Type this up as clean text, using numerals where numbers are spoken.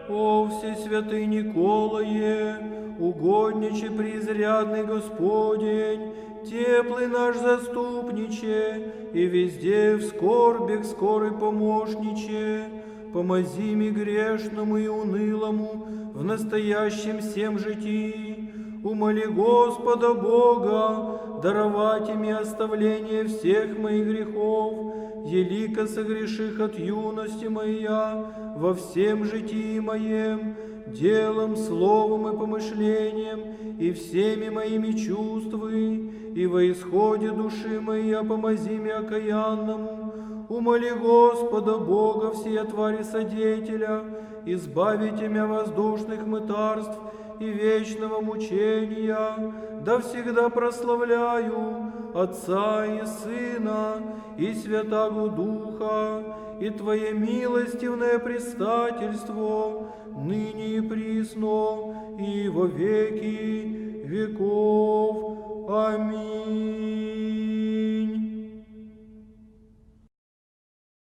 О всесвятый Николае, угодниче преизрядный Господень, теплый наш заступниче, и везде в скорбях скорый помощниче, помози ми грешному и унылому в настоящем всем житии. Умоли Господа Бога даровать им оставление всех моих грехов, елико согреших от юности моя во всем житии моем, делом, словом и помышлением, и всеми моими чувствами, и во исходе души моей помози мне окаянному. Умоли Господа Бога всея твари содетеля, избавите меня воздушных мытарств и вечного мучения, да всегда прославляю Отца и Сына и Святаго Духа, и Твое милостивное предстательство, ныне и присно, и во веки веков. Аминь.